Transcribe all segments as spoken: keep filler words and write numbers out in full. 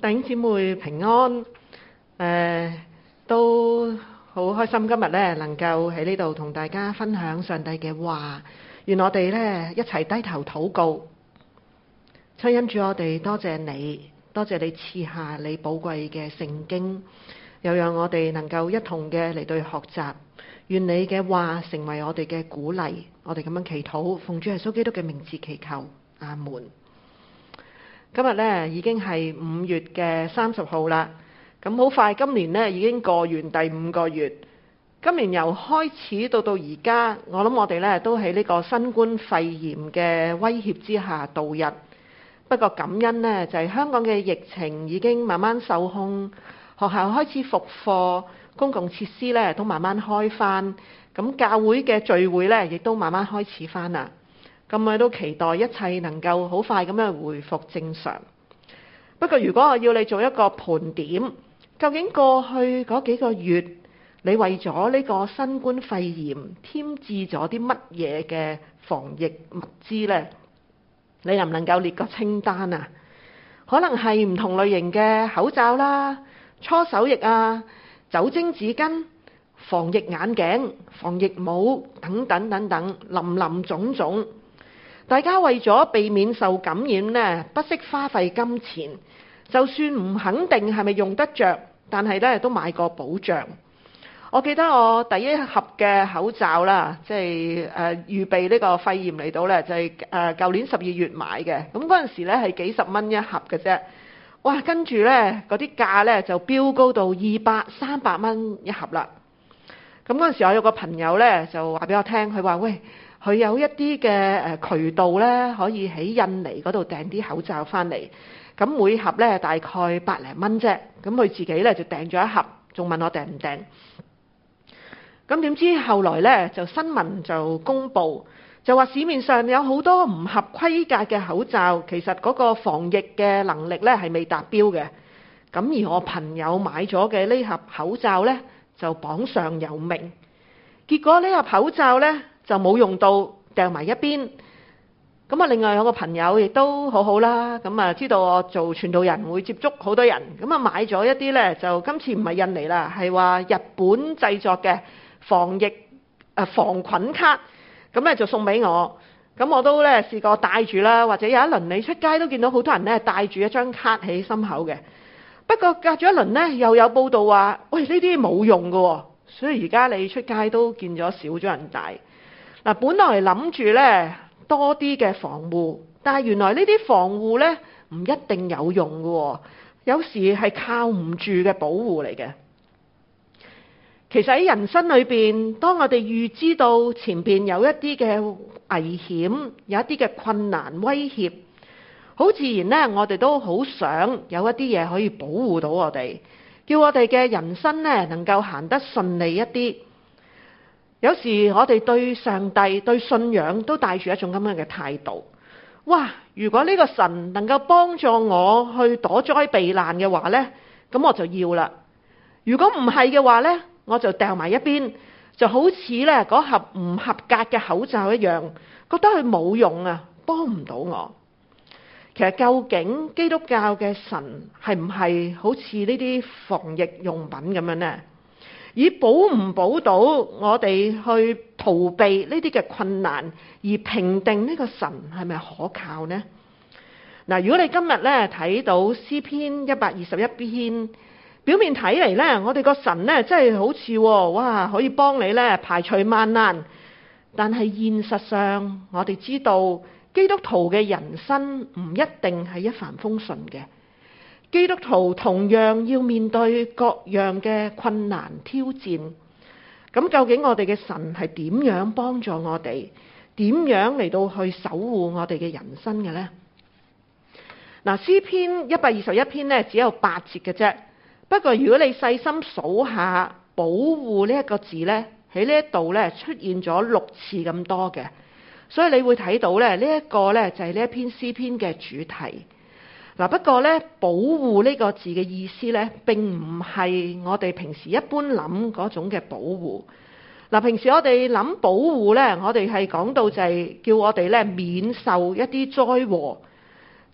弟兄姊妹平安，誒、呃、都好開心今日咧能夠喺呢度同大家分享上帝嘅話，願我哋咧一齊低頭禱告。親恩主，我哋多謝你，多謝你賜下你寶貴嘅聖經，又讓我哋能夠一同嘅嚟對學習。願你嘅話成為我哋嘅鼓勵，我哋咁樣祈禱，奉主耶穌基督嘅名字祈求，阿門。今日咧已經係五月嘅三十號啦，咁好快今年咧已經過完第五個月。今年由開始到到而家，我諗我哋咧都喺呢個新冠肺炎嘅威脅之下度日。不過感恩呢，就係香港嘅疫情已經慢慢受控，學校開始復課，公共設施咧都慢慢開返，咁教會嘅聚會咧亦都慢慢開始返啦。咁我都期待一切能夠好快咁樣回復正常。不過如果我要你做一個盤點，究竟過去嗰幾個月你為咗呢個新冠肺炎添置咗啲乜嘢嘅防疫物資呢？你能唔能夠列個清單啊？可能係唔同類型嘅口罩啦、搓手液啊、酒精紙巾、防疫眼鏡、防疫帽等等等等，林林總總。大家為咗避免受感染呢，不惜花費金錢，就算唔肯定係咪用得着，但係咧都買個保障。我記得我第一盒嘅口罩啦，即係誒預備呢個肺炎嚟到咧，就係誒舊年十二月買嘅。咁嗰陣時咧係幾十蚊一盒嘅啫，哇！跟住咧嗰啲價咧就飆高到二百、三百蚊一盒啦。咁嗰陣時我有個朋友咧就話俾我聽，佢話喂，佢有一啲嘅誒渠道咧，可以喺印尼嗰度訂啲口罩翻嚟，咁每盒咧大概百零蚊啫。咁佢自己咧就訂咗一盒，仲問我訂唔訂。咁點知後來咧就新聞就公布，就話市面上有好多唔合規格嘅口罩，其實嗰個防疫嘅能力咧係未達標嘅。咁而我朋友買咗嘅呢盒口罩咧就榜上有名，結果呢盒口罩咧就冇用到，掉埋一邊。咁啊，另外有個朋友亦都好好啦，咁啊知道我做傳道人會接觸好多人，咁啊買咗一啲咧，就今次唔係印尼啦，係話日本製作嘅防疫誒防菌卡，咁咧就送俾我。咁我都咧試過帶住啦，或者有一輪你出街都見到好多人咧帶住一張卡喺心口嘅。不過隔咗一輪咧，又有報道話，喂，呢啲冇用㗎，所以而家你出街都見咗少咗人帶。嗱，本來諗住咧多啲嘅防護，但係原來呢啲防護咧唔一定有用嘅，有時係靠唔住嘅保護嚟嘅。其實喺人生裏邊，當我哋預知到前邊有一啲嘅危險，有一啲嘅困難威脅，好自然咧，我哋都好想有一啲嘢可以保護到我哋，叫我哋嘅人生咧能夠行得順利一啲。有時我哋對上帝、對信仰都帶住一種咁樣嘅態度。哇！如果呢個神能夠幫助我去躲災避難嘅話呢，咁我就要啦。如果唔係嘅話呢，我就掉埋一邊，就好似呢嗰盒唔合格嘅口罩一樣，覺得佢冇用啊，幫唔到我。其實究竟基督教嘅神係唔係好似呢啲防疫用品咁樣呢？以保唔保到我哋去逃避呢啲嘅困難，而評定呢個神係咪可靠呢？嗱，如果你今日咧睇到詩篇一百二十一篇，表面睇嚟咧，我哋個神咧真係好似哇，可以幫你咧排除萬難。但係現實上，我哋知道基督徒嘅人生唔一定係一帆風順嘅。基督徒同樣要面對各樣嘅困難挑戰，咁究竟我哋嘅神係點樣幫助我哋？點樣嚟到去守護我哋嘅人生嘅呢？嗱，詩篇一百二十一篇呢，只有八節嘅啫，不過如果你細心數下保護呢一個字呢，喺呢一度呢出現咗六次咁多嘅，所以你會睇到咧呢一個呢，就係呢一篇詩篇嘅主題。嗱，不過咧，保護呢個字嘅意思咧，並唔係我哋平時一般諗嗰種嘅保護。嗱，平時我哋諗保護咧，我哋係講到就係叫我哋咧免受一啲災禍。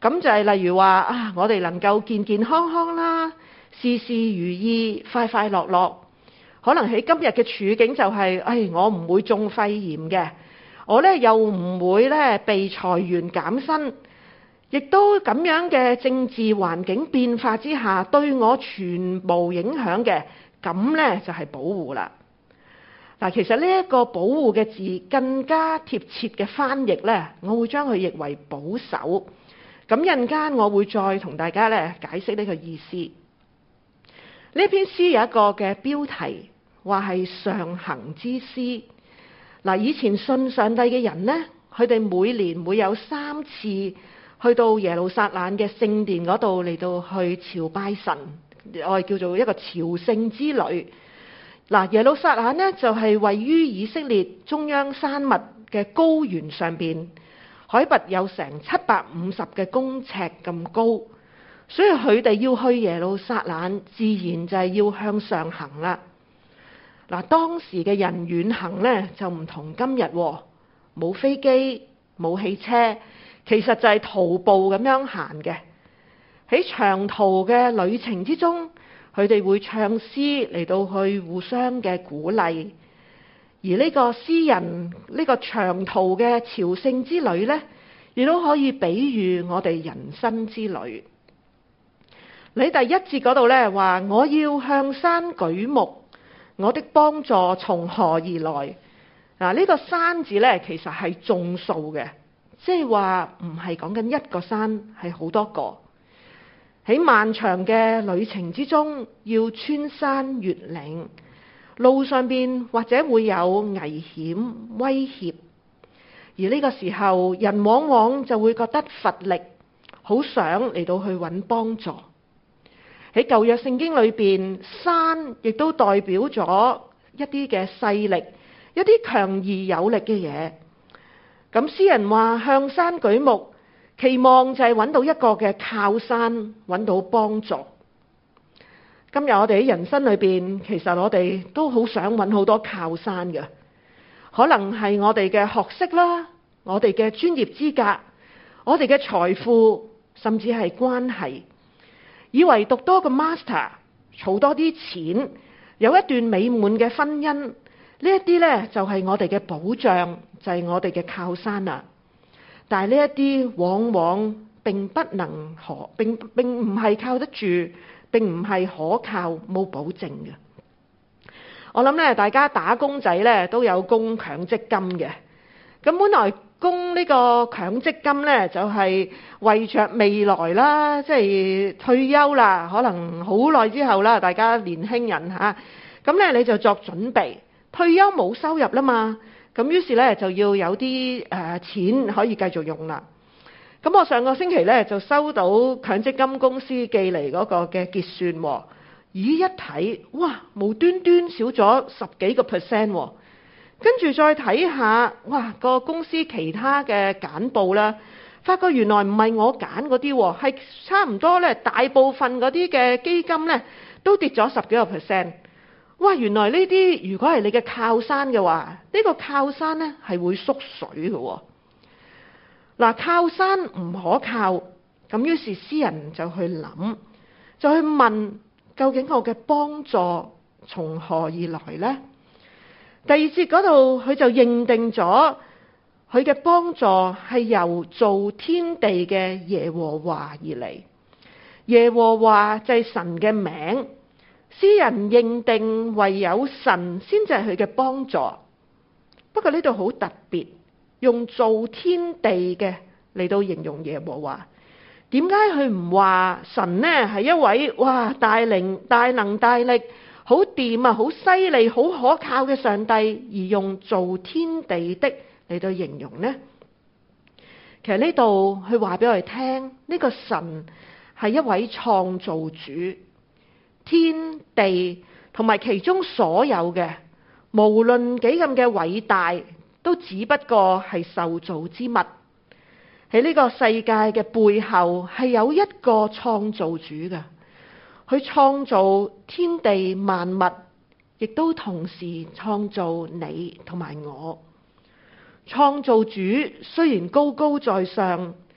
咁就係例如話啊，我哋能夠健健康康啦，事事如意，快快樂樂。可能喺今日嘅處境就係、是，唉，我唔會中肺炎嘅，我呢又唔會呢被裁員減薪，亦都咁樣嘅政治環境變化之下，對我全部影響嘅，咁呢就係保護啦。嗱，其實呢一個保護嘅字更加貼切嘅翻譯呢，我會將佢譯為保守。咁陣間我會再同大家咧解釋呢個意思。呢篇詩有一個嘅標題，話係上行之詩。嗱，以前信上帝嘅人呢，佢哋每年會有三次去到耶路撒冷嘅聖殿嗰度嚟到去朝拜神，我哋叫做一個朝聖之旅。嗱，耶路撒冷呢，就係位於以色列中央山脈嘅高原上邊。海拔有成七百五十嘅公尺咁高，所以佢哋要去耶路撒冷，自然就係要向上行啦。嗱，當時嘅人遠行呢，就唔同今日，冇飛機冇汽車，其實就係徒步咁樣行嘅。喺長途嘅旅程之中，佢哋會唱詩嚟到去互相嘅鼓勵。而呢個詩人呢、呢個長途嘅朝聖之旅呢，亦都可以比喻我哋人生之旅。你第一節嗰度呢話，我要向山舉目，我的幫助從何而來？嗱，呢個山字呢，其實係眾數嘅，即係話唔係講緊一個山，係好多個。喺漫長嘅旅程之中，要穿山越嶺。路上邊或者會有危險威脅，而呢個時候人往往就會覺得乏力，好想嚟到去揾幫助。喺舊約聖經裏邊，山亦都代表咗一啲嘅勢力，一啲強而有力嘅嘢。咁詩人話向山舉目，期望就係揾到一個嘅靠山，揾到幫助。今日我哋喺人生裏邊，其實我哋都好想揾好多靠山嘅，可能係我哋嘅學識啦，我哋嘅專業資格，我哋嘅財富，甚至係關係。以為讀多個 master， 儲多啲錢，有一段美滿嘅婚姻，呢一啲呢就係我哋嘅保障，就係我哋嘅靠山啦。但係呢一啲往往並不能可，並並唔係靠得住。並唔係可靠，冇保證嘅。我諗咧，大家打工仔咧都有供強積金嘅。咁本來供呢個強積金咧，就係為着未來啦，即係退休啦，可能好耐之後啦，大家年輕人嚇，咁咧你就作準備。退休冇收入啦嘛，咁於是咧就要有啲誒錢可以繼續用啦。咁我上個星期咧就收到強積金公司寄嚟嗰個嘅結算，咦一睇，哇無端端少咗十幾個 percent， 跟住再睇下，哇個公司其他嘅簡報啦，發覺原來唔係我揀嗰啲，係差唔多咧，大部分嗰啲嘅基金咧都跌咗十幾個 percent。哇，原來呢啲如果係你嘅靠山嘅話，呢個靠山咧係會縮水嘅。嗱，靠山唔可靠，咁於是詩人就去諗，就去問究竟我嘅幫助從何而來呢？第二節嗰度佢就認定咗佢嘅幫助係由造天地嘅耶和華而嚟。耶和華就係神嘅名，詩人認定唯有神先至係佢嘅幫助。不過呢度好特別。用造天地嘅嚟到形容耶和華，點解佢唔話神呢係一位哇大靈大能大力好掂啊好犀利好可靠嘅上帝，而用造天地的嚟到形容呢？其實呢度佢話俾我哋聽，呢個神係一位創造主，天地同埋其中所有嘅，無論幾咁嘅偉大，都只不過係受造之物。喺呢個世界嘅背後係有一個創造主嘅，佢創造天地萬物，亦都同時創造你同埋我。創造主雖然高高在上，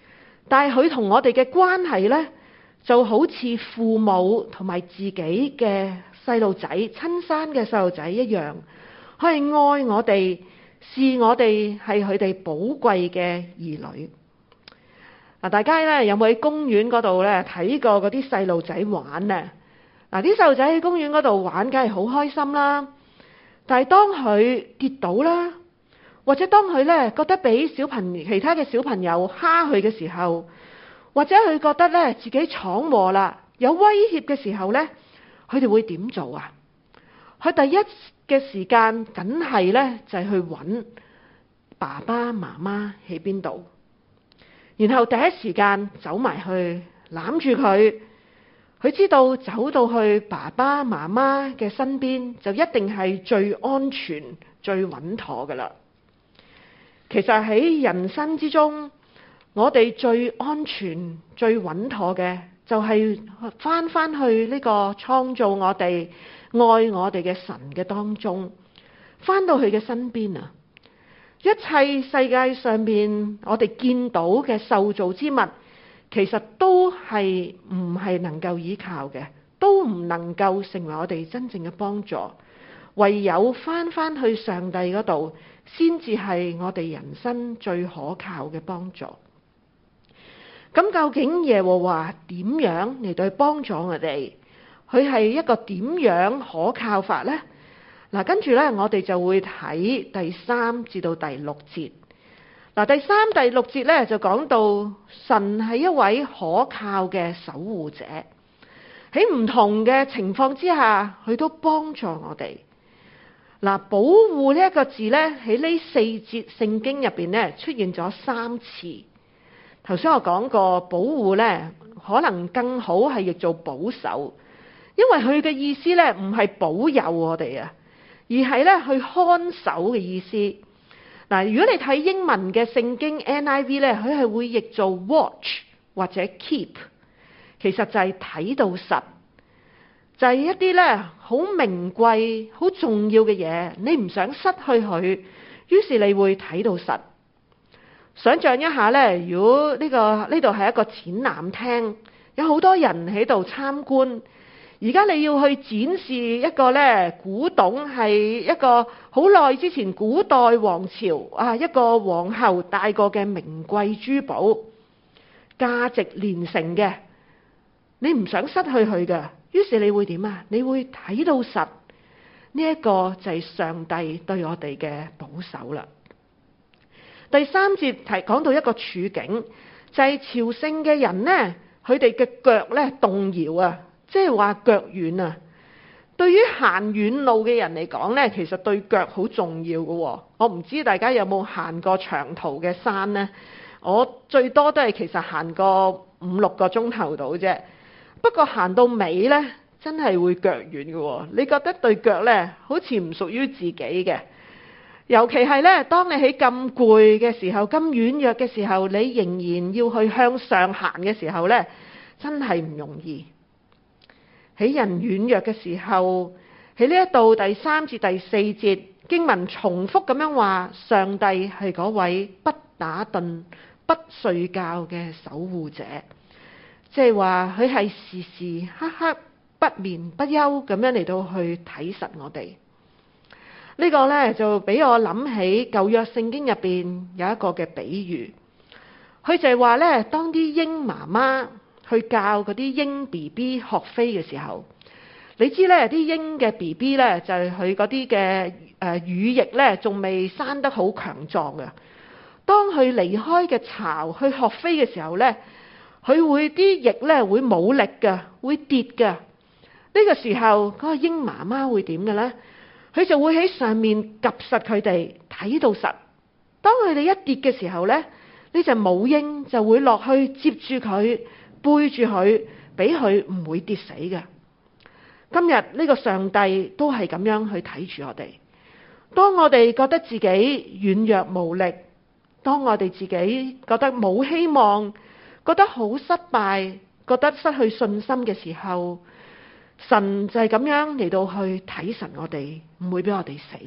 但係佢同我哋嘅關係呢，就好似父母同埋自己嘅細路仔、親生嘅細路仔一樣，佢係愛我哋，視我哋係佢哋寶貴嘅兒女。嗱，大家咧有冇喺公園嗰度咧睇過嗰啲細路仔玩呢？嗱，啲細路仔喺公園嗰度玩，梗係好開心啦。但係當佢跌倒啦，或者當佢咧覺得俾小朋友其他嘅小朋友蝦佢嘅時候，或者佢覺得咧自己闖禍啦，有威脅嘅時候咧，佢哋會點做啊？佢第一嘅時間梗係咧就係去揾爸爸媽媽喺邊度，然後第一時間走埋去攬住佢。佢知道走到去爸爸媽媽嘅身邊就一定係最安全、最穩妥㗎喇。其實喺人生之中，我哋最安全、最穩妥嘅就係返返去呢個創造我哋、愛我哋嘅神嘅當中，返到佢嘅身邊啊！一切世界上面我哋見到嘅受造之物，其實都係唔係能夠依靠嘅，都唔能夠成為我哋真正嘅幫助。唯有返返去上帝嗰度，先至係我哋人生最可靠嘅幫助。咁究竟耶和華點樣嚟到幫助我哋？佢係一個點樣可靠法呢？嗱，跟住呢，我哋就會睇第三至到第六節。嗱，第三、第六節呢，就講到神係一位可靠嘅守護者，喺唔同嘅情況之下，佢都幫助我哋。嗱，保護呢一個字呢，喺呢四節聖經入邊呢，出現咗三次。頭先我講過，保護呢可能更好係譯做保守，因為佢嘅意思呢唔係保佑我哋啊，而係呢去看守嘅意思。嗱，如果你睇英文嘅聖經 N I V 呢，佢係會譯做 watch 或者 keep， 其實就係睇到實，就係一啲呢好名貴、好重要嘅嘢，你唔想失去佢，於是你會睇到實。想象一下呢，如果呢個呢度係一個展覽廳，有好多人喺度參觀。而家你要去展示一個呢古董，係一個好耐之前古代王朝啊，一個皇后戴過嘅名貴珠寶，價值連城嘅，你唔想失去佢嘅，於是你會點啊？你會睇到實，呢一個就係上帝對我哋嘅保守啦。第三節提講到一個處境，就係朝聖嘅人呢，佢哋嘅腳呢動搖啊，即係話腳軟啊。對於行遠路嘅人嚟講呢，其實對腳好重要嘅。我唔知大家有冇行過長途嘅山呢？我最多都係其實行過五六個鐘頭到啫。不過行到尾呢，真係會腳軟嘅。你覺得對腳呢，好似唔屬於自己嘅。尤其係咧，當你喺咁攰嘅時候、咁軟弱嘅時候，你仍然要去向上行嘅時候咧，真係唔容易。喺人軟弱嘅時候，喺呢一度第三至第四節經文重複咁樣話，上帝係嗰位不打盹、不睡覺嘅守護者，即係話佢係時時刻刻不眠不休咁樣嚟到去睇實我哋。呢個呢，就俾我諗起舊約聖經入邊有一個嘅比喻，佢就係話呢，當啲鷹媽媽去教嗰啲鷹 B B 學飛嘅時候，你知呢啲鷹嘅 B B 呢，就係佢嗰啲嘅誒乳液呢，仲未生得好強壯嘅。當佢離開嘅巢去學飛嘅時候呢，佢會啲翼呢會冇力嘅，會跌嘅。呢個時候嗰個鷹媽媽會點嘅呢？佢就會喺上面夾實佢哋，睇到實。當佢哋一跌嘅時候呢，呢隻母鷹就會落去接住佢，背住佢，俾佢唔會跌死嘅。今日呢個上帝都係咁樣去睇住我哋。當我哋覺得自己軟弱無力，當我哋自己覺得冇希望，覺得好失敗，覺得失去信心嘅時候，神就係咁樣嚟到去睇實我哋，唔會俾我哋死。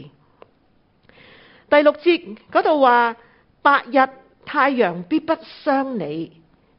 第六節嗰度話，白日太陽必不傷你，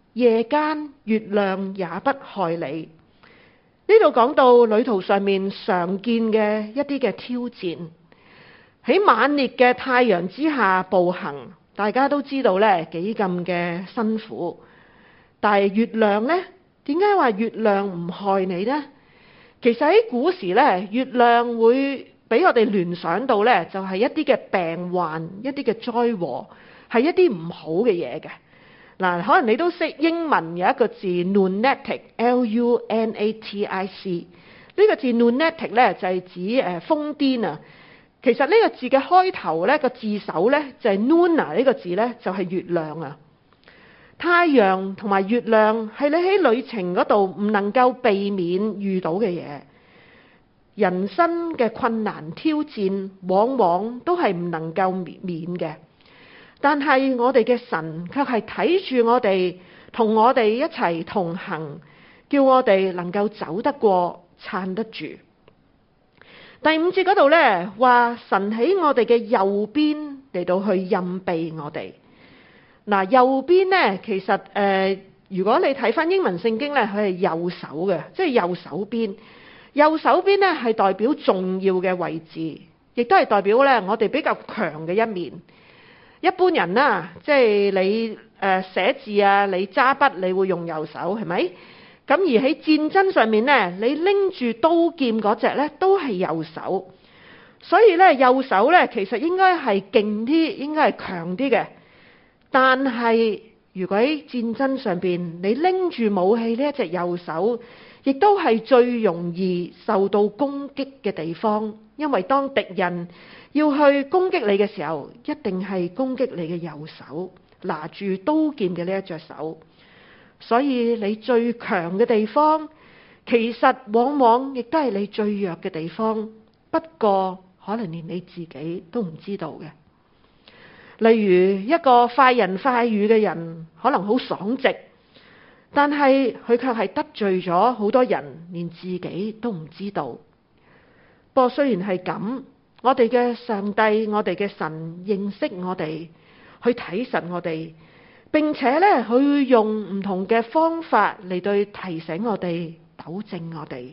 夜間月亮也不害你。呢度講到旅途上面常見嘅一啲嘅挑戰，喺猛烈嘅太陽之下步行，大家都知道咧幾咁嘅辛苦。但係月亮呢？點解話月亮唔害你呢？其實喺古時咧，月亮會俾我哋聯想到咧，就係一啲嘅病患、一啲嘅災禍，係一啲唔好嘅嘢嘅。嗱，可能你都識英文有一個字 lunatic，L U N A T I C。呢個字 lunatic 咧就係指誒瘋癲啊。其實呢個字嘅開頭咧個字首咧就係 luna 呢個字咧就係月亮啊。太陽同埋月亮係你喺旅程嗰度唔能夠避免遇到嘅嘢。人生嘅困難挑戰往往都係唔能夠免嘅，但係我哋嘅神卻係睇住我哋，同我哋一齊同行，叫我哋能夠走得過，撐得住。第五節嗰度呢，話神喺我哋嘅右邊嚟到去蔭庇我哋。嗱，右邊呢，其實誒、呃，如果你睇翻英文聖經呢，佢係右手嘅，即係右手邊。右手邊呢係代表重要嘅位置，亦都係代表呢我哋比較強嘅一面。一般人啦，即係你誒寫字啊，你揸筆你會用右手，係咪？咁而喺戰爭上面呢，你拎住刀劍嗰隻呢都係右手。所以呢，右手呢其實應該係勁啲，應該係強啲嘅。但係如果喺戰爭上邊，你拎住武器呢一隻右手，亦都係最容易受到攻擊嘅地方，因為當敵人要去攻擊你嘅時候，一定係攻擊你嘅右手，拿住刀劍嘅呢一隻手。所以你最強嘅地方，其實往往亦都係你最弱嘅地方，不過可能連你自己都唔知道嘅。例如一個快人快語嘅人，可能好爽直，但係佢卻係得罪咗好多人，連自己都唔知道。不過雖然係咁，我哋嘅上帝，我哋嘅神認識我哋，去睇實我哋，並且咧佢會用唔同嘅方法嚟對提醒我哋，糾正我哋。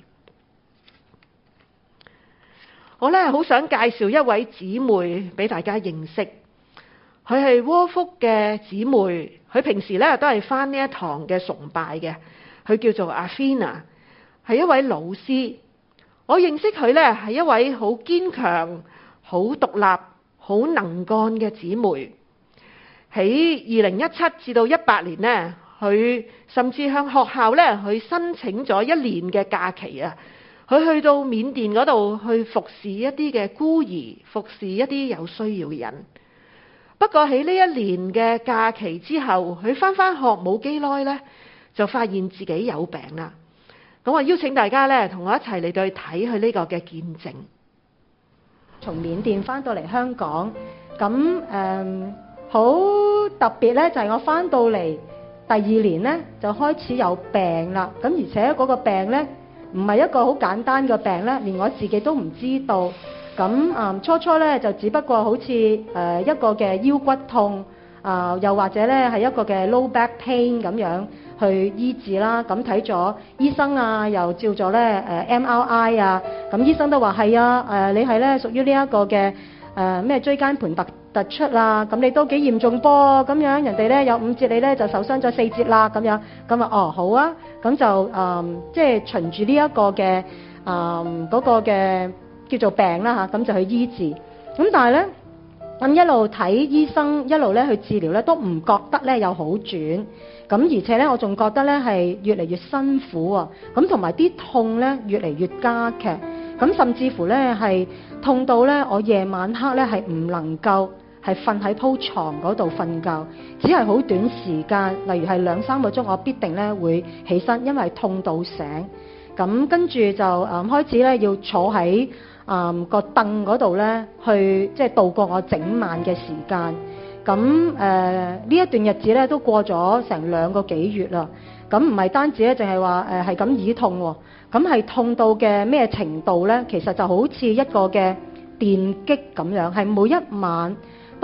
我咧好想介紹一位姊妹俾大家認識。佢係窩福嘅姊妹，佢平時咧都係返呢一堂嘅崇拜嘅。佢叫做阿菲娜，係一位老師。我認識佢咧係一位好堅強、好獨立、好能幹嘅姊妹。喺二零一七至到一八年呢，佢甚至向學校咧去申請咗一年嘅假期啊。佢去到緬甸嗰度去服侍一啲嘅孤兒，服侍一啲有需要嘅人。不過喺呢一年嘅假期之後，佢返返學冇幾耐呢，就發現自己有病啦。咁我邀請大家呢，同我一齊嚟到去睇佢呢個嘅見證。 從緬甸返到嚟香港，咁誒好特別呢，就係我返到嚟第二年呢，就開始有病啦。咁而且嗰個病呢，唔係一個好簡單嘅病呢，連我自己都唔知道。咁啊、嗯，初初咧就只不過好似誒、呃、一個嘅腰骨痛啊、呃，又或者咧係一個嘅 low back pain 咁樣去醫治啦。咁睇咗醫生啊，又照咗咧誒 M R I 啊，咁醫生都話係啊，誒、呃、你係咧屬於呢一個嘅誒咩椎間盤突突出啊，咁你都幾嚴重噃，咁樣人哋咧有五節，你咧就受傷咗四節啦，咁樣咁啊哦好啊，咁就誒、嗯、即係循住呢一個嘅誒嗰個嘅。叫做病啦嚇，咁就去醫治。咁但係咧，咁一路睇醫生，一路咧去治療咧，都唔覺得咧有好轉。咁而且咧，我仲覺得咧係越嚟越辛苦啊。咁同埋啲痛咧越嚟越加劇。咁甚至乎咧係痛到咧，我夜晚黑咧係唔能夠係瞓喺鋪床嗰度瞓覺，只係好短時間，例如係兩三個鐘，我必定咧會起身，因為痛到醒。咁跟住就誒、嗯、開始咧要坐喺誒個凳嗰度咧，去即係度過我整晚嘅時間。咁誒呢一段日子咧都過咗成兩個幾月啦。咁唔係單止咧，淨係話誒係咁耳痛喎。咁係痛到嘅咩程度咧？其實就好似一個嘅電擊咁樣，係每一晚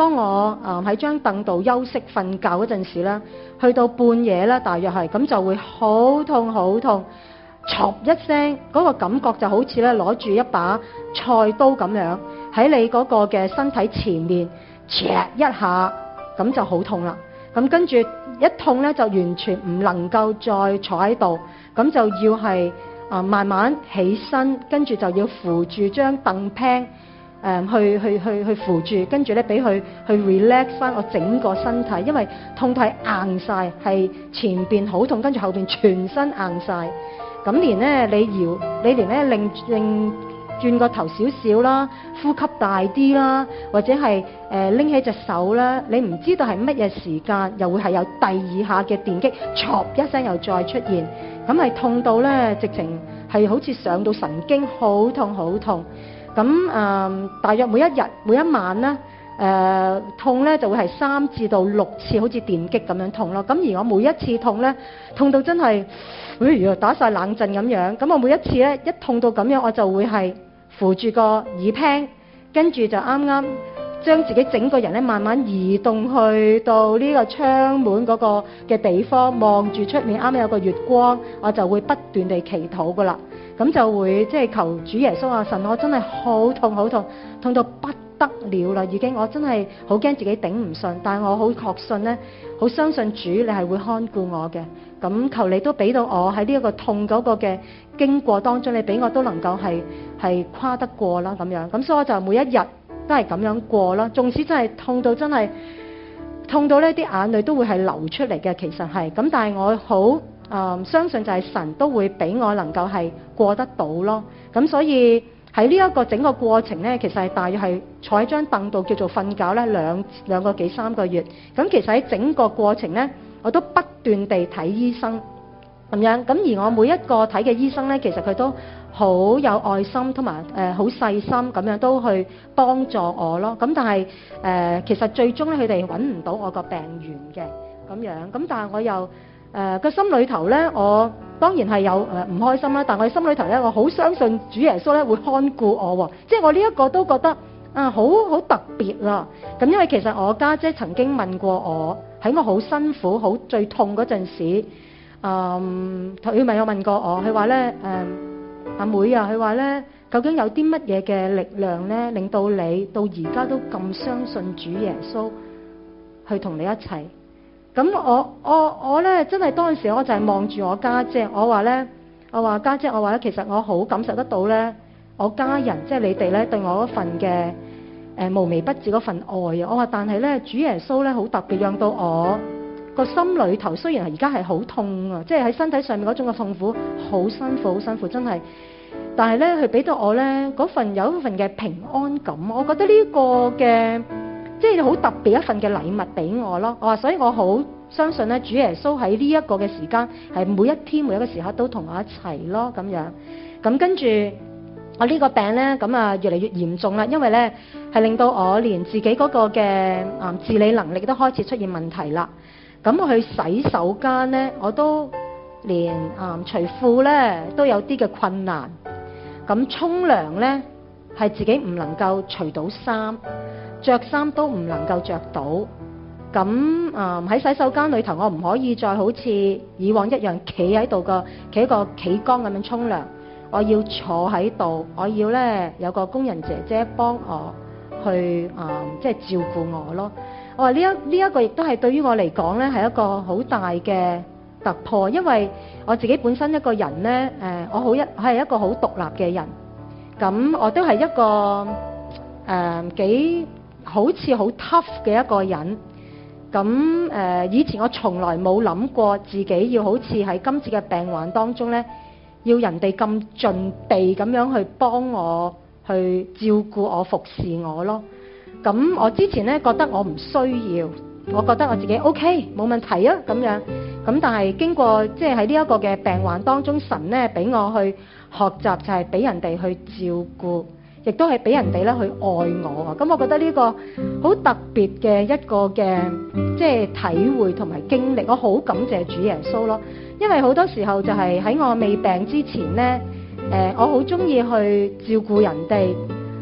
當我誒喺張凳度休息瞓覺嗰陣時咧，去到半夜咧，大約係咁就會好痛好痛，唰一聲，嗰個感覺就好似咧攞住一把菜刀咁樣喺你嗰個嘅身體前面，唰一下，咁就好痛啦。咁跟住一痛咧，就完全唔能夠再坐喺度，咁就要係啊慢慢起身，跟住就要扶住張凳 pan。誒去去去去扶住，跟住咧俾佢去 relax 翻我整個身體，因為痛到係硬晒，係前邊好痛，跟住後邊全身硬晒。咁連咧你搖，你連咧擰擰轉個頭少少啦，呼吸大啲啦，或者係誒拎起隻手啦，你唔知道係乜嘢時間，又會係有第二下嘅電擊，唰一聲又再出現，咁係痛到咧直情係好似上到神經，好痛好痛。咁誒、呃，大約每一日每一晚咧，誒、呃、痛咧就會係三至到六次，好似電擊咁樣痛咯。咁而我每一次痛咧，痛到真係，譬如打晒冷震咁樣。咁我每一次咧一痛到咁樣，我就會係扶住個耳聽，跟住就啱啱將自己整個人咧慢慢移動去到呢個窗門嗰個嘅地方，望住出面啱啱有個月光，我就會不斷地祈禱噶啦。咁就會即係求主耶穌啊，神，我真係好痛好痛，痛到不得了啦，已經我真係好驚自己頂唔順，但係我好確信呢，好相信主你係會看顧我嘅。咁求你都俾到我喺呢一個痛嗰個嘅經過當中，你俾我都能夠係係跨得過啦咁樣。咁所以我就每一日都係咁樣過啦，縱使真係痛到真係痛到呢啲眼淚都會係流出嚟嘅，其實係咁，但係我好。誒、嗯、相信就係神都會俾我能夠係過得到咯，咁所以喺呢一個整個過程呢，其實係大約係坐喺張凳度叫做瞓覺呢兩兩個幾三個月，咁其實喺整個過程呢，我都不斷地睇醫生咁樣，咁而我每一個睇嘅醫生呢，其實佢都好有愛心同埋誒好細心咁樣都去幫助我咯，咁但係誒、呃、其實最終咧佢哋揾唔到我個病源嘅咁樣，咁但係我又。誒個、呃、心裏頭咧，我當然係有誒唔、呃、開心啦。但我心裏頭咧，我好相信主耶穌咧會看顧我喎、哦。即係我呢一個都覺得啊，好好特別啦。咁因為其實我家姐，姐曾經問過我，喺我好辛苦、好最痛嗰陣時，嗯，佢咪有問過我，佢話咧誒阿妹啊，佢話咧究竟有啲乜嘢嘅力量咧，令到你到而家都咁相信主耶穌去同你一齊？咁我我我咧真係當時我就係望住我家姐，我話咧，我話家姐，我話咧，其實我好感受得到咧，我家人即係你哋咧對我嗰份嘅誒無微不至嗰份愛啊！我話但係咧，主耶穌咧好特別，讓到我個心裏頭雖然係而家係好痛啊，即係喺身體上面嗰種嘅痛苦，好辛苦，好辛苦，真係。但係咧，佢俾到我咧嗰份有一份嘅平安感，我覺得呢個嘅。即係好特別一份嘅禮物俾我咯，我話所以我好相信咧，主耶穌喺呢一個嘅時間係每一天每一個時刻都同我一齊咯咁樣。咁跟住我呢個病咧，咁啊越嚟越嚴重啦，因為咧係令到我連自己嗰個嘅啊自理能力都開始出現問題啦。咁我去洗手間咧，我都連啊除褲咧都有啲嘅困難。咁沖涼咧係自己唔能夠除到衫。着衫都唔能夠着到，咁啊喺洗手間裏頭，我唔可以再好似以往一樣企喺度個企喺個企缸咁樣沖涼，我要坐喺度，我要咧有個工人姐姐幫我去啊、呃，即係照顧我咯。我話呢一呢一個亦都係對於我嚟講咧係一個好大嘅突破，因為我自己本身一個人咧，誒、呃、我好一我係一個好獨立嘅人，咁我都係一個誒、呃、幾。好似好 tough 嘅一個人，咁誒、呃、以前我從來冇諗過自己要好似喺今次嘅病患當中呢，要人哋咁盡地咁樣去幫我去照顧我服侍我咯。咁我之前呢覺得我唔需要，我覺得我自己 OK 冇問題啊咁樣。咁但係經過即係喺呢一個嘅病患當中，神呢俾我去學習就係俾人哋去照顧。亦都係俾人哋咧去愛我啊！咁我覺得呢個好特別嘅一個嘅即係體會同埋經歷，我好感謝主耶穌咯。因為好多時候就係喺我未病之前呢，誒、呃、我好中意去照顧人哋，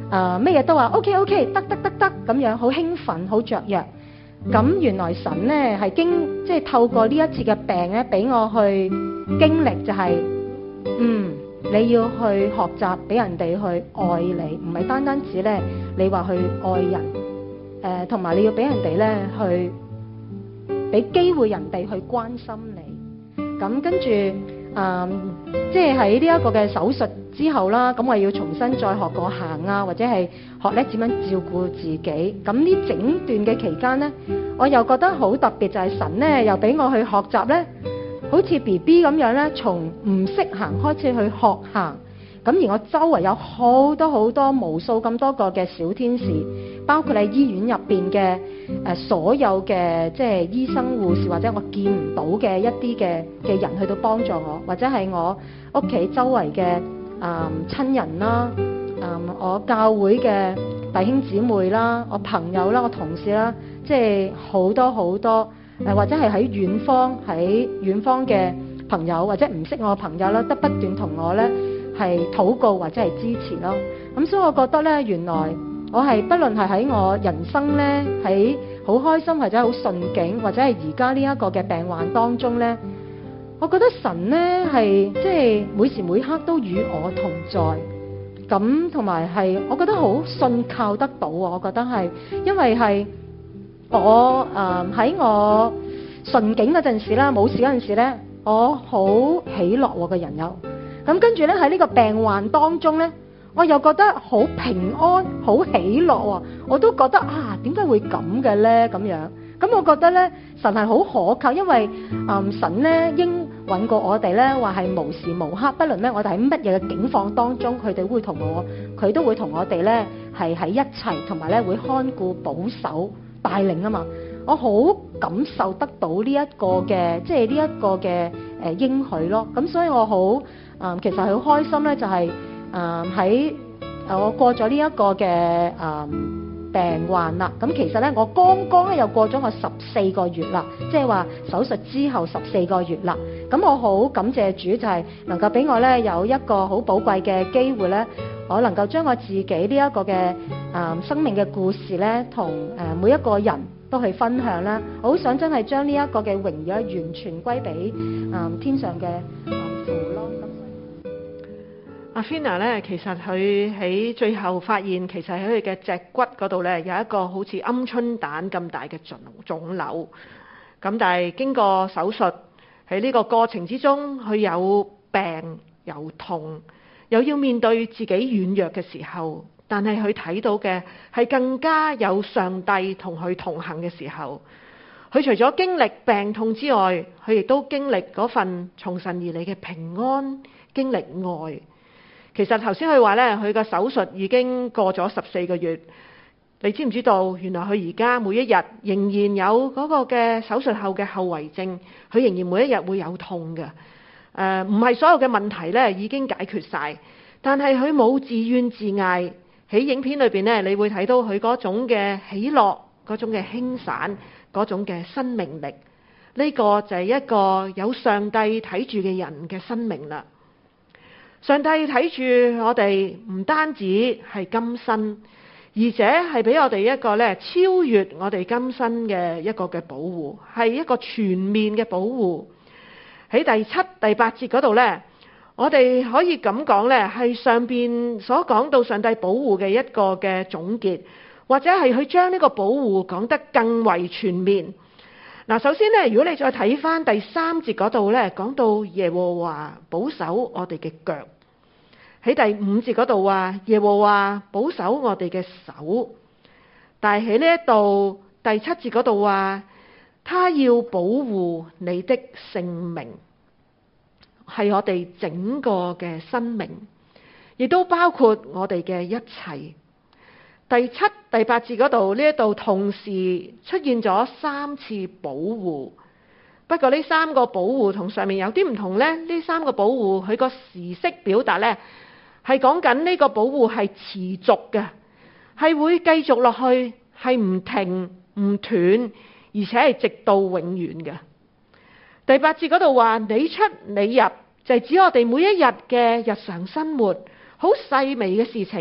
誒咩嘢都話 OK OK 得得得得咁樣，好興奮，好雀躍。咁原來神咧係經即係透過呢一次嘅病咧，俾我去經歷就係、是，嗯，你要去學習俾人哋去愛你，唔係單單止咧你話去愛人，誒同埋你要俾人哋咧去俾機會人哋去關心你。咁跟住。誒、嗯，即係喺呢一個嘅手術之後啦，咁我要重新再學過行啊，或者係學咧點樣照顧自己。咁呢整段嘅期間呢，我又覺得好特別，就係神呢又俾我去學習呢，好似 B B 咁樣呢，從唔識行開始去學行。咁而我周圍有好多好多無數咁多個嘅小天使，包括喺醫院入邊嘅誒所有嘅即係醫生護士，或者我見唔到嘅一啲嘅嘅人去到幫助我，或者係我屋企周圍嘅誒、嗯、親人啦，誒、嗯、我教會嘅弟兄姊妹啦，我朋友啦，我同事啦，即係好多好多誒，或者係喺遠方喺遠方嘅朋友，或者唔識我嘅朋友啦，都不斷同我咧係禱告或者係支持咯。咁所以我覺得咧，原來我係不論係喺我人生咧，喺好開心或者好順境，或者係而家呢一個嘅病患當中咧，我覺得神咧係即係每時每刻都與我同在。咁同埋係我覺得好信靠得到啊！我覺得係因為係我誒喺、呃、我順境嗰陣時啦，冇事嗰陣時咧，我好喜樂嘅人有。咁跟住咧喺呢個病患當中咧，我又覺得好平安、好喜樂喎。我都覺得啊，點解會咁嘅咧？咁樣咁，我覺得咧神係好可靠，因為、嗯、神咧應允過我哋咧，話係無時無刻，不論咧我哋喺乜嘢嘅境況當中，佢哋會同我，佢都會同我哋咧係喺一齊，同埋咧會看顧、保守、帶領啊嘛。我好感受得到呢一個嘅，即係呢一個嘅誒應許咯。咁所以我好。嗯，其實係好開心咧，就係誒喺我過咗呢一個嘅誒、嗯、病患啦。咁其實咧，我剛剛咧又過咗我十四個月啦，即係話手術之後十四個月啦。咁我好感謝主，就係能夠俾我咧有一個好寶貴嘅機會咧，我能夠將我自己呢一個嘅誒、嗯、生命嘅故事咧，同誒每一個人都去分享啦。我好想真係將呢一個嘅榮耀完全歸俾誒、嗯、天上嘅父咯。 阿 Fina 咧，其實佢喺最後發現，其實喺佢嘅脊骨嗰度咧有一個好似鵪鶉蛋咁大嘅腫腫瘤。咁但係經過手術喺呢個過程之中，佢有病有痛，又要面對自己軟弱嘅時候，但係佢睇到嘅係更加有上帝同佢同行嘅時候。佢除咗經歷病痛之外，佢亦都經歷嗰份從神而嚟嘅平安，經歷愛。其實頭先佢話咧，佢個手術已經過咗十四個月，你知唔知道？原來佢而家每一日仍然有嗰個嘅手術後嘅後遺症，佢仍然每一日會有痛嘅。誒，唔係所有嘅問題咧已經解決晒，但係佢冇自怨自艾。喺影片裏邊咧，你會睇到佢嗰種嘅喜樂，嗰種嘅輕散，嗰種嘅生命力。呢個就係一個有上帝睇住嘅人嘅生命啦。上帝睇住我哋，唔單止係今生，而且係俾我哋一個咧超越我哋今生嘅一個嘅保護，係一個全面嘅保護。喺第七、第八節嗰度呢，我哋可以咁講呢，係上邊所講到上帝保護嘅一個嘅總結，或者係去將呢個保護講得更為全面。嗱，首先呢，如果你再睇翻第三節嗰度呢，講到耶和華保守我哋嘅腳；喺第五節嗰度話耶和華保守我哋嘅手。但係喺呢一度第七節嗰度話，他要保護你的性命，係我哋整個嘅生命，亦都包括我哋嘅一切。第七、第八節嗰度呢一度同時出現咗三次保護，不過呢三個保護同上面有啲唔同呢。呢三個保護佢個時式表達呢，係講緊呢個保護係持續嘅，係會繼續落去，係唔停唔斷，而且係直到永遠嘅。第八節嗰度話你出你入，就係指我哋每一日嘅日常生活，好細微嘅事情。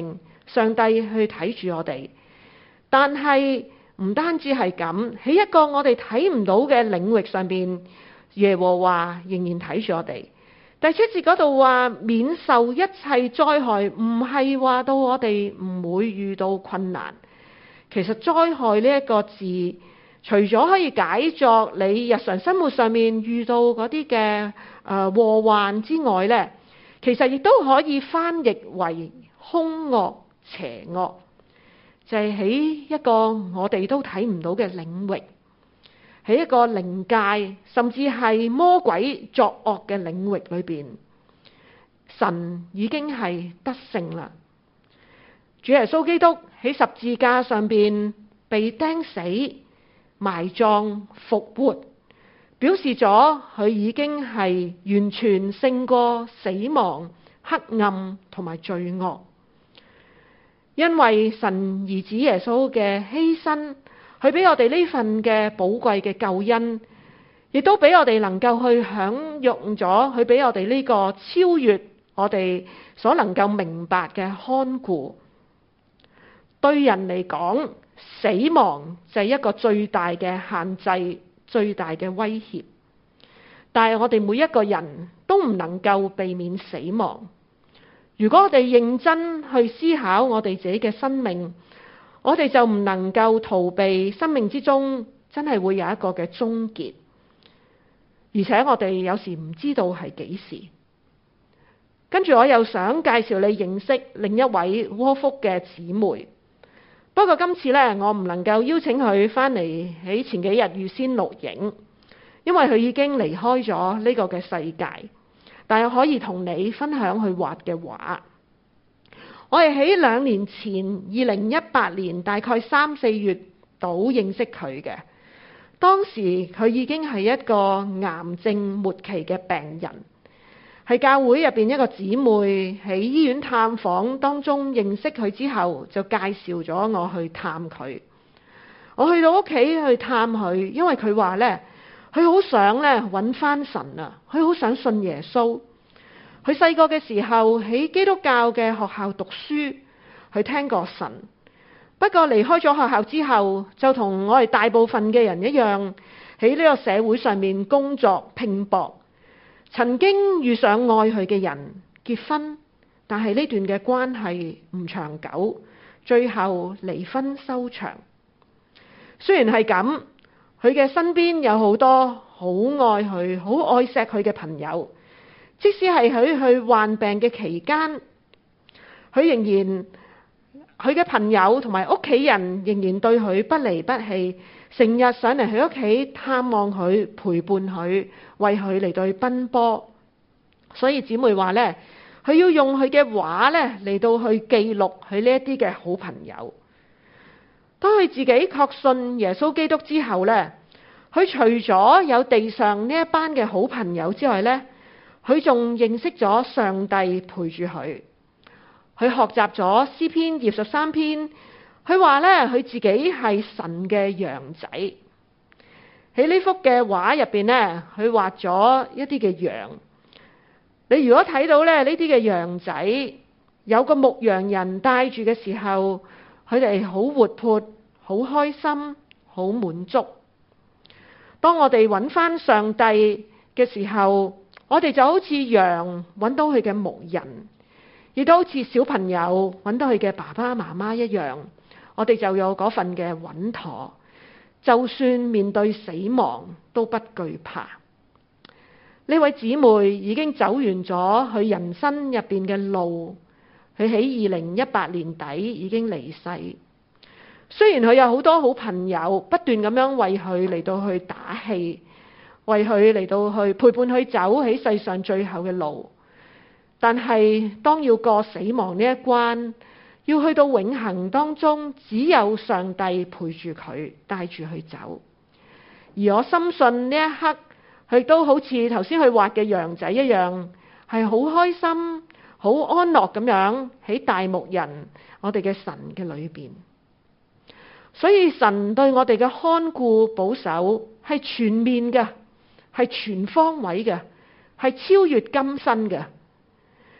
上帝去睇住我哋。但係唔單止係咁，喺一個我哋睇唔到嘅領域上邊，耶和華仍然睇住我哋。第七節嗰度話免受一切災害，唔係話到我哋唔會遇到困難。其實災害呢一個字，除咗可以解作你日常生活上面遇到嗰啲嘅誒禍患之外呢，其實亦都可以翻譯為兇惡邪惡，就係喺一個我哋都睇唔到嘅領域，喺一個靈界甚至係魔鬼作惡嘅領域裏邊，神已經係得勝啦。主耶穌基督喺十字架上邊被釘死、埋葬、復活，表示咗佢已經係完全勝過死亡、黑暗同埋罪惡。因為神兒子耶穌嘅犧牲，佢俾我哋呢份嘅寶貴嘅救恩，亦都俾我哋能夠去享用咗佢俾我哋呢個超越我哋所能夠明白嘅看顧。對人嚟講，死亡就係一個最大嘅限制、最大嘅威脅。但係我哋每一個人都唔能夠避免死亡。如果我哋認真去思考我哋自己嘅生命，我哋就唔能夠逃避生命之中真係會有一個嘅終結。而且我哋有時唔知道係幾時。跟住我又想介紹你認識另一位窩福嘅姊妹。不過今次呢，我唔能夠邀請佢返嚟喺前幾日預先錄影，因為佢已經離開咗呢個嘅世界。但係可以同你分享佢畫嘅畫。我係喺兩年前，二零一八年大概三四月度認識佢嘅。當時佢已經係一個癌症末期嘅病人，係教會入邊一個姊妹喺醫院探訪當中認識佢之後，就介紹咗我去探佢。我去到屋企去探佢，因為佢話呢，佢好想咧揾翻神啊！佢好想信耶穌。佢細個嘅時候喺基督教嘅學校讀書，佢聽過神。不過離開咗學校之後，就同我哋大部分嘅人一樣，喺呢個社會上面工作拼搏。曾經遇上愛佢嘅人結婚，但係呢段嘅關係唔長久，最後離婚收場。雖然係咁，佢嘅身邊有好多好愛佢、好愛錫佢嘅朋友，即使係佢去患病嘅期間，佢仍然佢嘅朋友同埋屋企人仍然對佢不離不棄，成日上嚟佢屋企探望佢、陪伴佢、為佢嚟到奔波。所以姊妹話呢，佢要用佢嘅畫呢嚟到去記錄佢呢一啲嘅好朋友。當佢自己確信耶穌基督之後呢，佢除咗有地上呢一班嘅好朋友之外呢，佢仲認識咗上帝陪住佢。佢學習咗詩篇二十三篇，佢話呢，佢自己係神嘅羊仔。喺呢幅嘅畫入邊呢，佢畫咗一啲嘅羊。你如果睇到咧呢啲嘅羊仔，有個牧羊人帶住嘅時候，佢哋好活潑、好開心、好滿足。當我哋揾翻上帝嘅時候，我哋就好似羊揾到佢嘅牧人，亦都好似小朋友揾到佢嘅爸爸媽媽一樣，我哋就有嗰份嘅穩妥，就算面對死亡都不懼怕。呢位姊妹已經走完咗佢人生入邊嘅路，佢喺二零一八年底已經離世。雖然佢有好多好朋友不斷咁樣為佢嚟到去打氣，為佢嚟到去陪伴佢走喺世上最後嘅路，但係當要過死亡呢一關，要去到永恆當中，只有上帝陪住佢，帶住佢走。而我深信呢一刻，佢都好似頭先佢畫嘅羊仔一樣，係好開心、好安樂咁樣喺大牧人我哋嘅神嘅裏邊。所以神對我哋嘅看顧保守係全面嘅，係全方位嘅，係超越今生嘅。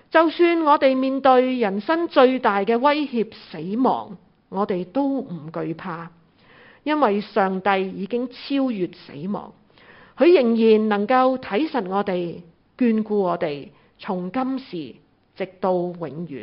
就算我哋面對人生最大嘅威脅死亡，我哋都唔懼怕，因為上帝已經超越死亡，佢仍然能夠睇實我哋，眷顧我哋，從今時直到永遠。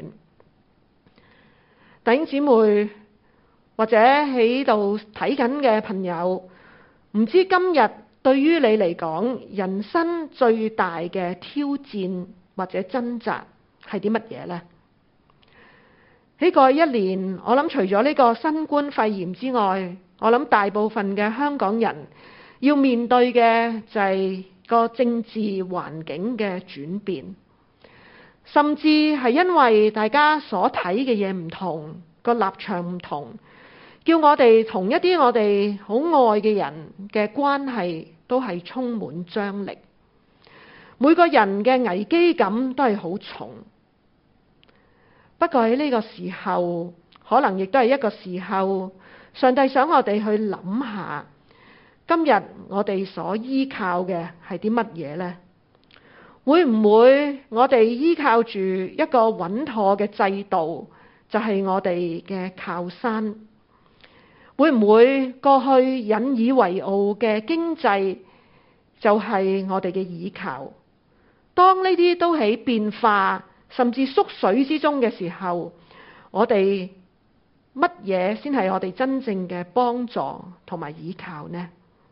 弟兄姊妹或者喺度睇緊嘅朋友，唔知今日對於你嚟講，人生最大嘅挑戰或者掙扎係啲乜嘢呢？喺過去一年，我諗除咗呢個新冠肺炎之外，我諗大部分嘅香港人要面對嘅就係個政治環境嘅轉變，甚至係因為大家所睇嘅嘢唔同，個立場唔同，叫我哋同一啲我哋好愛嘅人嘅關係都係充滿張力，每個人嘅危機感都係好重。不過喺呢個時候，可能亦都係一個時候，上帝想我哋去諗下，今日我哋所依靠嘅係啲乜嘢呢？會唔會我哋依靠住一個穩妥嘅制度，就係我哋嘅靠山？會唔會過去引以為傲嘅經濟就係我哋嘅依靠？當呢啲都喺變化甚至縮水之中嘅時候，我哋乜嘢先係我哋真正嘅幫助同埋依靠呢？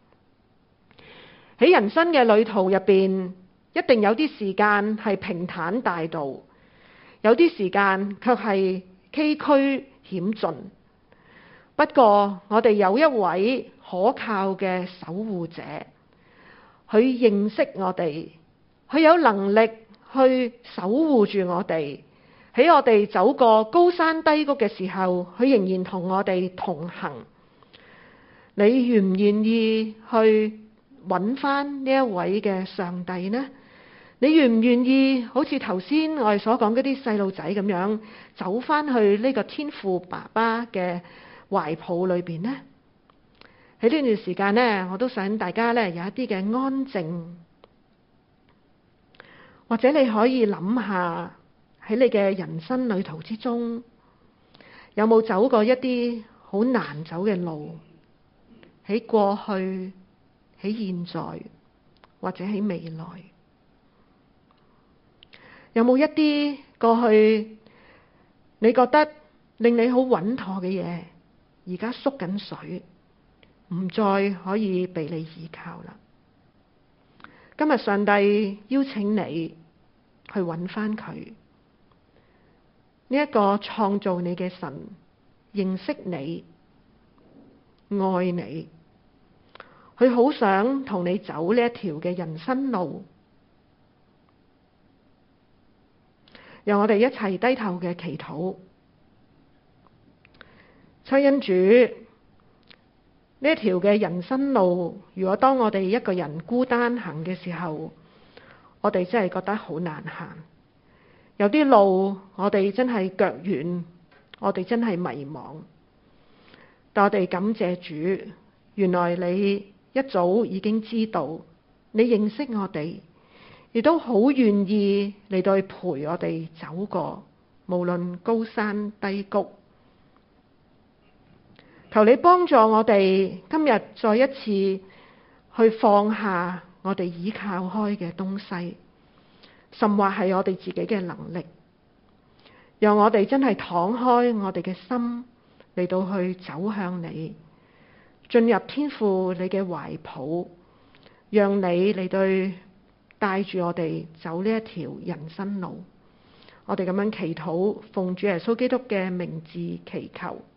喺人生嘅旅途入邊，一定有啲時間係平坦大道，有啲時間卻係崎嶇險峻。不過我哋有一位可靠嘅守護者，佢認識我哋，佢有能力去守護住我哋。喺我哋走過高山低谷嘅時候，佢仍然同我哋同行。你願唔願意去揾翻呢一位嘅上帝呢？你願唔願意好似頭先我哋所講嗰啲細路仔咁樣，走翻去呢個天父爸爸嘅懷抱裏邊呢？喺呢段時間呢，我都想大家呢有一啲嘅安靜，或者你可以諗下喺你嘅人生旅途之中，有冇走過一啲好難走嘅路？喺過去、喺現在或者喺未來，有冇一啲過去你覺得令你好穩妥嘅嘢，而家縮緊水，唔再可以被你依靠啦？今日上帝邀請你去揾翻佢，呢一個創造你嘅神，認識你、愛你，佢好想同你走呢一條嘅人生路。讓我哋一齊低頭嘅祈禱。親恩主，呢一條嘅人生路，如果當我哋一個人孤單行嘅時候，我哋真係覺得好難行。有啲路我哋真係腳軟，我哋真係迷茫。但我哋感謝主，原來你一早已經知道，你認識我哋，亦都好願意嚟到陪我哋走過，無論高山低谷。求你幫助我哋今日再一次去放下我哋依靠開嘅東西，甚或係我哋自己嘅能力，讓我哋真係敞開我哋嘅心嚟到去走向你，進入天父你嘅懷抱，讓你嚟到帶住我哋走呢一條人生路。我哋咁樣祈禱，奉主耶穌基督嘅名字祈求。